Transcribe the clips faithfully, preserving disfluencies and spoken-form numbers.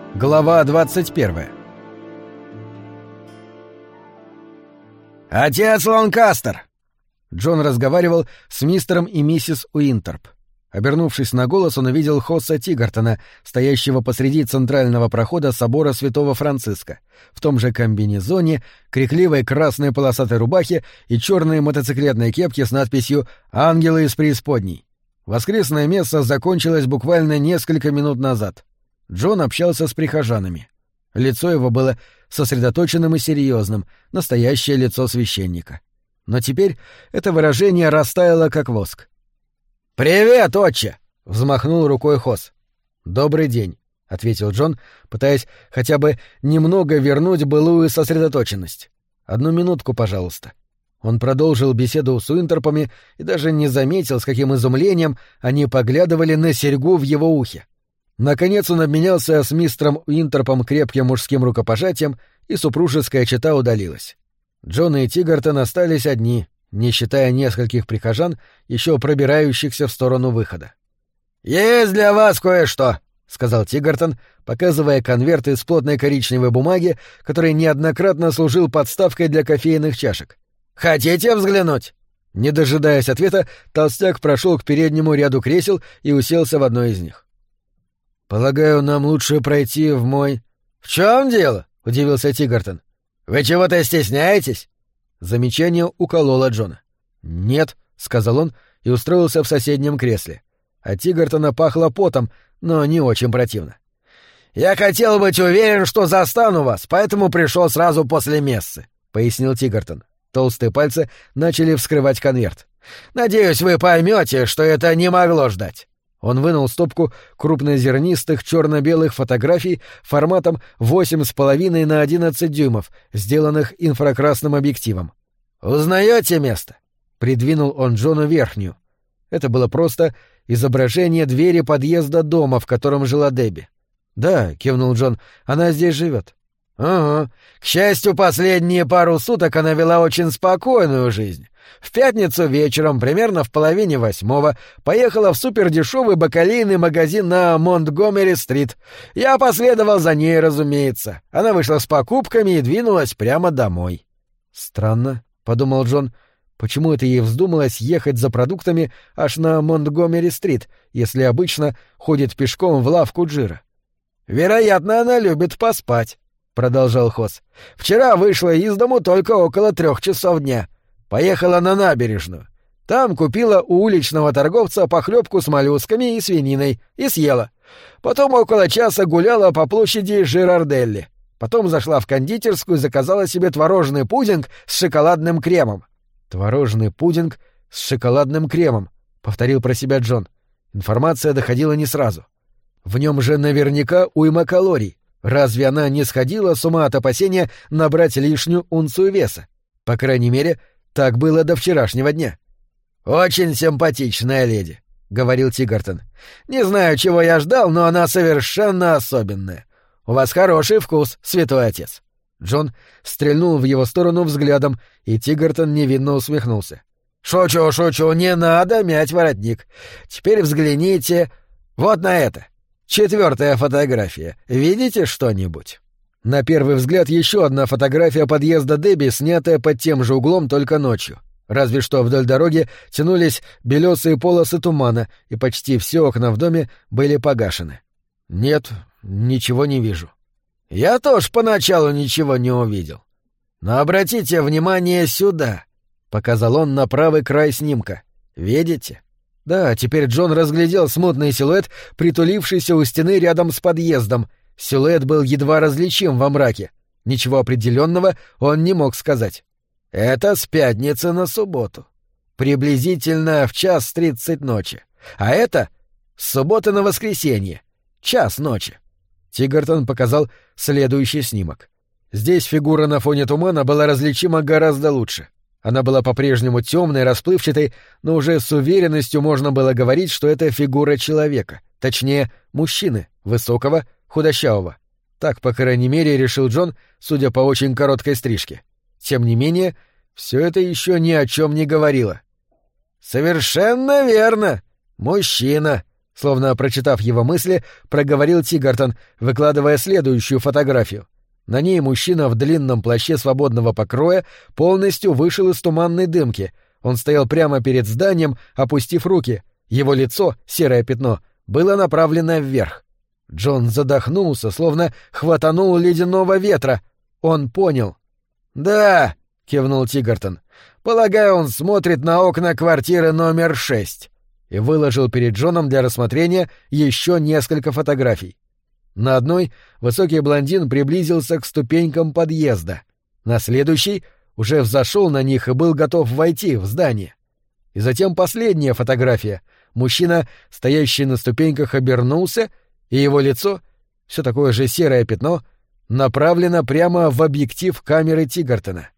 Глава двадцать первая. «Отец Ланкастер!» Джон разговаривал с мистером и миссис Уинтерп. Обернувшись на голос, он увидел Хосса Тигартона, стоящего посреди центрального прохода собора Святого Франциска, в том же комбинезоне, крикливой красной полосатой рубахе и черной мотоциклетной кепке с надписью «Ангелы из преисподней». Воскресное месса закончилось буквально несколько минут назад. Джон общался с прихожанами. Лицо его было сосредоточенным и серьезным, настоящее лицо священника. Но теперь это выражение растаяло, как воск. «Привет, отче!» — взмахнул рукой Хосс. «Добрый день», — ответил Джон, пытаясь хотя бы немного вернуть былую сосредоточенность. «Одну минутку, пожалуйста». Он продолжил беседу с Уинтерпами и даже не заметил, с каким изумлением они поглядывали на серьгу в его ухе. Наконец он обменялся с мистером Уинтерпом крепким мужским рукопожатием, и супружеская чета удалилась. Джон и Тигартон остались одни, не считая нескольких прихожан, еще пробирающихся в сторону выхода. «Есть для вас кое-что», — сказал Тигартон, показывая конверт из плотной коричневой бумаги, который неоднократно служил подставкой для кофейных чашек. «Хотите взглянуть?» Не дожидаясь ответа, толстяк прошел к переднему ряду кресел и уселся в одно из них. «Полагаю, нам лучше пройти в мой...» «В чем дело?» — удивился Тигартон. «Вы чего-то стесняетесь?» Замечание укололо Джона. «Нет», — сказал он и устроился в соседнем кресле. От Тигартона пахло потом, но не очень противно. «Я хотел быть уверен, что застану вас, поэтому пришел сразу после мессы», — пояснил Тигартон. Толстые пальцы начали вскрывать конверт. «Надеюсь, вы поймете, что это не могло ждать». Он вынул стопку крупнозернистых черно-белых фотографий форматом восемь с половиной на одиннадцать дюймов, сделанных инфракрасным объективом. «Узнаете место?» — придвинул он Джону верхнюю. Это было просто изображение двери подъезда дома, в котором жила Дебби. «Да», — кивнул Джон, — «она здесь живет». «Ага. К счастью, последние пару суток она вела очень спокойную жизнь. В пятницу вечером, примерно в половине восьмого, поехала в супердешевый бакалейный магазин на Монтгомери-стрит. Я последовал за ней, разумеется. Она вышла с покупками и двинулась прямо домой». «Странно», — подумал Джон, — «почему это ей вздумалось ехать за продуктами аж на Монтгомери-стрит, если обычно ходит пешком в лавку Джира?» «Вероятно, она любит поспать», — продолжал Хосс. «Вчера вышла из дому только около трех часов дня. Поехала на набережную. Там купила у уличного торговца похлебку с моллюсками и свининой и съела. Потом около часа гуляла по площади Жирарделли. Потом зашла в кондитерскую и заказала себе творожный пудинг с шоколадным кремом». «Творожный пудинг с шоколадным кремом», — повторил про себя Джон. Информация доходила не сразу. В нем же наверняка уйма калорий. Разве она не сходила с ума от опасения набрать лишнюю унцию веса? По крайней мере, так было до вчерашнего дня. «Очень симпатичная леди», — говорил Тигартон. «Не знаю, чего я ждал, но она совершенно особенная. У вас хороший вкус, святой отец». Джон стрельнул в его сторону взглядом, и Тигартон невинно усмехнулся. «Шучу, шучу, не надо мять воротник. Теперь взгляните вот на это. Четвертая фотография. Видите что-нибудь?» На первый взгляд еще одна фотография подъезда Дебби, снятая под тем же углом, только ночью. Разве что вдоль дороги тянулись белесые полосы тумана, и почти все окна в доме были погашены. «Нет, ничего не вижу». «Я тоже поначалу ничего не увидел. Но обратите внимание сюда», — показал он на правый край снимка. «Видите?» Да, теперь Джон разглядел смутный силуэт, притулившийся у стены рядом с подъездом. Силуэт был едва различим во мраке. Ничего определенного он не мог сказать. «Это с пятницы на субботу. Приблизительно в час тридцать ночи. А это с субботы на воскресенье. Час ночи». Тигартон показал следующий снимок. Здесь фигура на фоне тумана была различима гораздо лучше. Она была по-прежнему темной, расплывчатой, но уже с уверенностью можно было говорить, что это фигура человека, точнее, мужчины, высокого, худощавого. Так, по крайней мере, решил Джон, судя по очень короткой стрижке. Тем не менее, все это еще ни о чем не говорило. «Совершенно верно! Мужчина!» — Словно прочитав его мысли, проговорил Тигартон, выкладывая следующую фотографию. На ней мужчина в длинном плаще свободного покроя полностью вышел из туманной дымки. Он стоял прямо перед зданием, опустив руки. Его лицо, серое пятно, было направлено вверх. Джон задохнулся, словно хватанул ледяного ветра. Он понял. «Да», — кивнул Тигартон, — «полагаю, он смотрит на окна квартиры номер шесть». И выложил перед Джоном для рассмотрения еще несколько фотографий. На одной высокий блондин приблизился к ступенькам подъезда. На следующей уже взошел на них и был готов войти в здание. И затем последняя фотография. Мужчина, стоящий на ступеньках, обернулся, и его лицо, все такое же серое пятно, направлено прямо в объектив камеры Тигартона.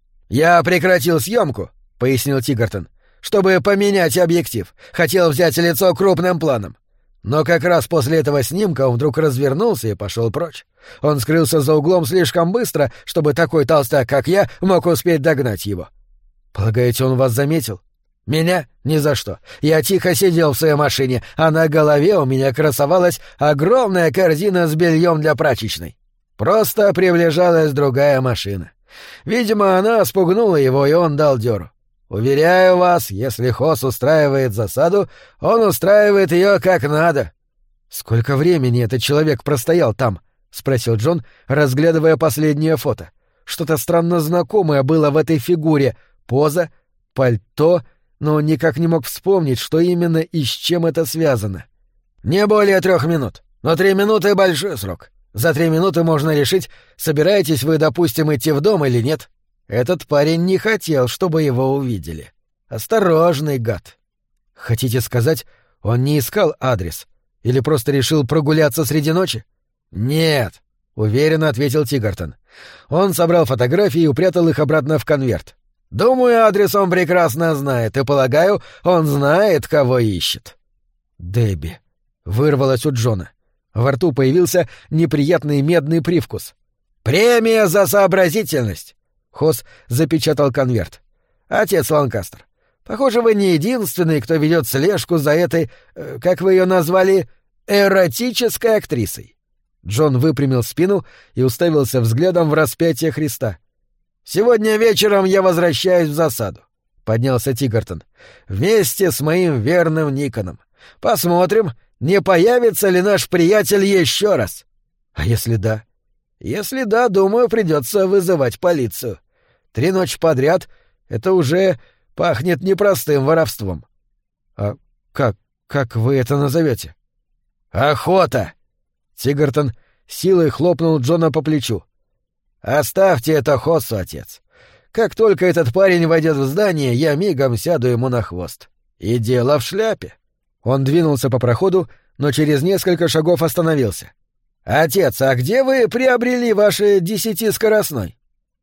«Я прекратил съемку», — пояснил Тигартон, — «чтобы поменять объектив. Хотел взять лицо крупным планом. Но как раз после этого снимка он вдруг развернулся и пошел прочь. Он скрылся за углом слишком быстро, чтобы такой толстяк, как я, мог успеть догнать его». «Полагаете, он вас заметил?» «Меня? Ни за что. Я тихо сидел в своей машине, а на голове у меня красовалась огромная корзина с бельем для прачечной. Просто приближалась другая машина. Видимо, она спугнула его, и он дал дёру. Уверяю вас, если Хосс устраивает засаду, он устраивает ее как надо». «Сколько времени этот человек простоял там?» — спросил Джон, разглядывая последнее фото. Что-то странно знакомое было в этой фигуре. Поза, пальто, но он никак не мог вспомнить, что именно и с чем это связано. «Не более трех минут. Но три минуты — большой срок. За три минуты можно решить, собираетесь вы, допустим, идти в дом или нет. Этот парень не хотел, чтобы его увидели. Осторожный гад». «Хотите сказать, он не искал адрес? Или просто решил прогуляться среди ночи?» «Нет», — уверенно ответил Тигартон. Он собрал фотографии и упрятал их обратно в конверт. «Думаю, адрес он прекрасно знает, и, полагаю, он знает, кого ищет». «Дебби», — вырвалось у Джона. Во рту появился неприятный медный привкус. «Премия за сообразительность!» Хосс запечатал конверт. «Отец Ланкастер, похоже, вы не единственный, кто ведет слежку за этой, э, как вы ее назвали, эротической актрисой». Джон выпрямил спину и уставился взглядом в распятие Христа. «Сегодня вечером я возвращаюсь в засаду», — поднялся Тигартон, — «вместе с моим верным Никоном. Посмотрим, не появится ли наш приятель еще раз». «А если да?» «Если да, думаю, придется вызывать полицию. Три ночи подряд — это уже пахнет непростым воровством». «А как, как вы это назовете?» «Охота!» Тигартон силой хлопнул Джона по плечу. «Оставьте это Хоссу, отец. Как только этот парень войдет в здание, я мигом сяду ему на хвост. И дело в шляпе». Он двинулся по проходу, но через несколько шагов остановился. «Отец, а где вы приобрели ваши десятискоростной?»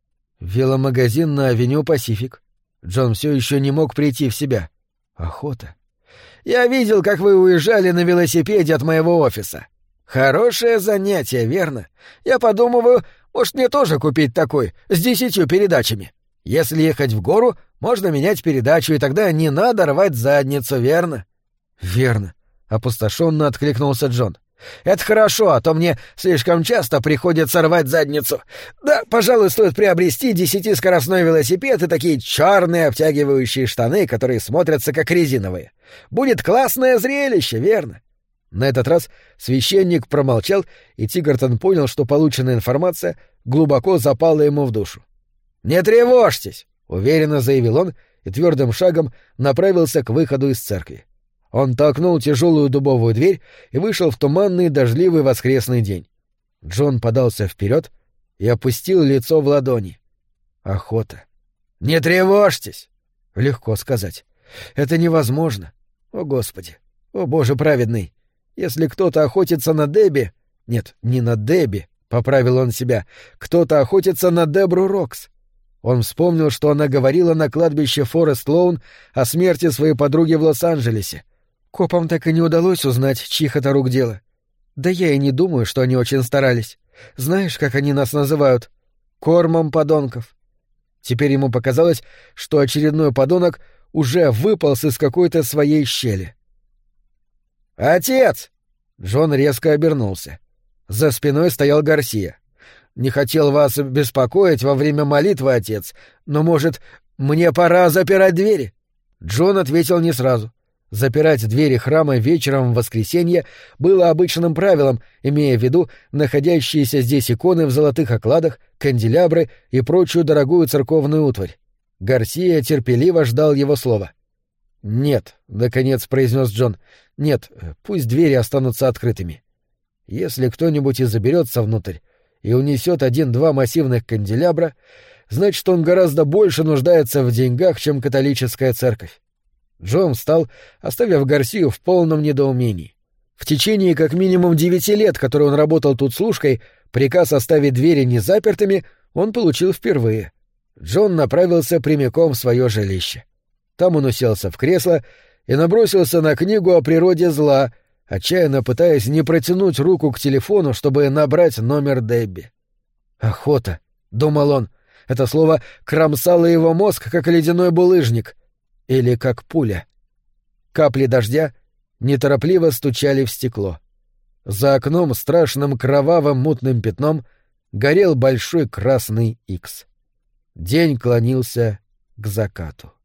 «Веломагазин на авеню Пасифик». Джон все еще не мог прийти в себя. «Охота». «Я видел, как вы уезжали на велосипеде от моего офиса. Хорошее занятие, верно? Я подумываю, может, мне тоже купить такой, с десятью передачами. Если ехать в гору, можно менять передачу, и тогда не надо рвать задницу, верно?» «Верно», — опустошенно откликнулся Джон. «Это хорошо, а то мне слишком часто приходится рвать задницу. Да, пожалуй, стоит приобрести десятискоростной велосипед и такие черные обтягивающие штаны, которые смотрятся как резиновые. Будет классное зрелище, верно?» На этот раз священник промолчал, и Тигартон понял, что полученная информация глубоко запала ему в душу. «Не тревожьтесь», — уверенно заявил он и твердым шагом направился к выходу из церкви. Он толкнул тяжелую дубовую дверь и вышел в туманный дождливый воскресный день. Джон подался вперед и опустил лицо в ладони. Охота. «Не тревожьтесь!» Легко сказать. «Это невозможно. О, Господи! О, Боже праведный! Если кто-то охотится на Дебби...» Нет, не на Дебби, — поправил он себя. Кто-то охотится на Дебру Рокс. Он вспомнил, что она говорила на кладбище Форест Лоун о смерти своей подруги в Лос-Анджелесе. Копам так и не удалось узнать, чьих это рук дело. Да я и не думаю, что они очень старались. Знаешь, как они нас называют? Кормом подонков. Теперь ему показалось, что очередной подонок уже выполз из какой-то своей щели. «Отец!» Джон резко обернулся. За спиной стоял Гарсия. «Не хотел вас беспокоить во время молитвы, отец, но, может, мне пора запирать двери?» Джон ответил не сразу. Запирать двери храма вечером в воскресенье было обычным правилом, имея в виду находящиеся здесь иконы в золотых окладах, канделябры и прочую дорогую церковную утварь. Гарсия терпеливо ждал его слова. «Нет», — наконец произнес Джон, — «нет, пусть двери останутся открытыми. Если кто-нибудь и заберется внутрь и унесет один-два массивных канделябра, значит, он гораздо больше нуждается в деньгах, чем католическая церковь». Джон встал, оставив Гарсию в полном недоумении. В течение как минимум девяти лет, которые он работал тут служкой, приказ оставить двери незапертыми он получил впервые. Джон направился прямиком в свое жилище. Там он уселся в кресло и набросился на книгу о природе зла, отчаянно пытаясь не протянуть руку к телефону, чтобы набрать номер Дебби. «Охота», — думал он, — это слово кромсало его мозг, как ледяной булыжник. Или как пуля. Капли дождя неторопливо стучали в стекло. За окном страшным кровавым мутным пятном горел большой красный икс. День клонился к закату.